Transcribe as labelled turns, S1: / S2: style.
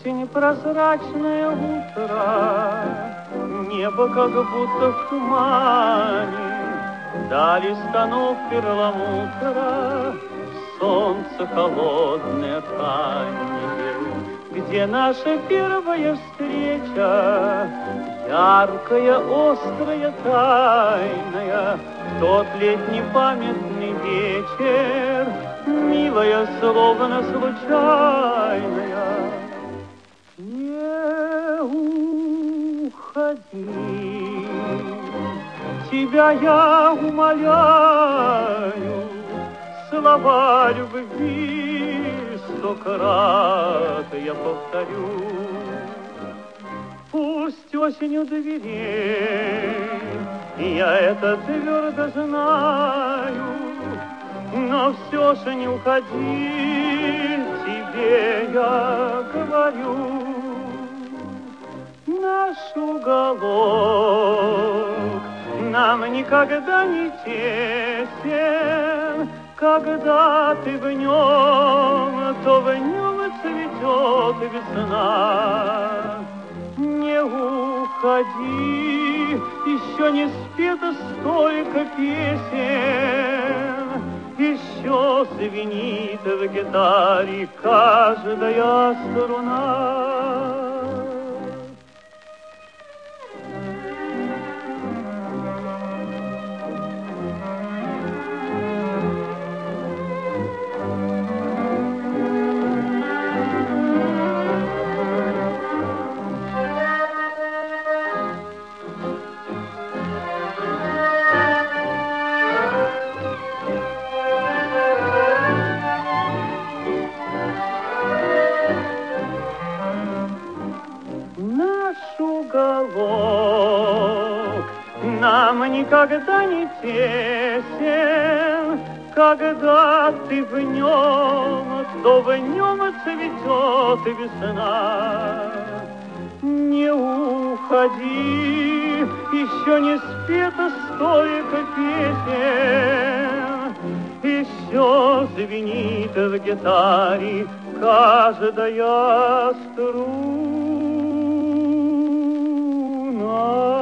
S1: Осень, прозрачное утро, небо как будто в тумане, дали станов перламутра, солнце холодное раннее. Где наша первая встреча, яркая, острая, тайная, тот летний памятный вечер, милая, словно случайная. Не уходи, тебя я умоляю, слова любви 100 крат я повторю. Пусть осень у дверей, я это твердо знаю, но все же не уходи, тебе я говорю. Наш уголок нам никогда не тесен, когда ты в нем, то в нем цветет весна. Не уходи, еще не спето столько песен, еще звенит в гитаре каждая струна. Уголок нам никогда не тесен, когда ты в нем, то в нем цветет весна. Не уходи, еще не спето столько песен, еще звенит в гитаре каждая струна.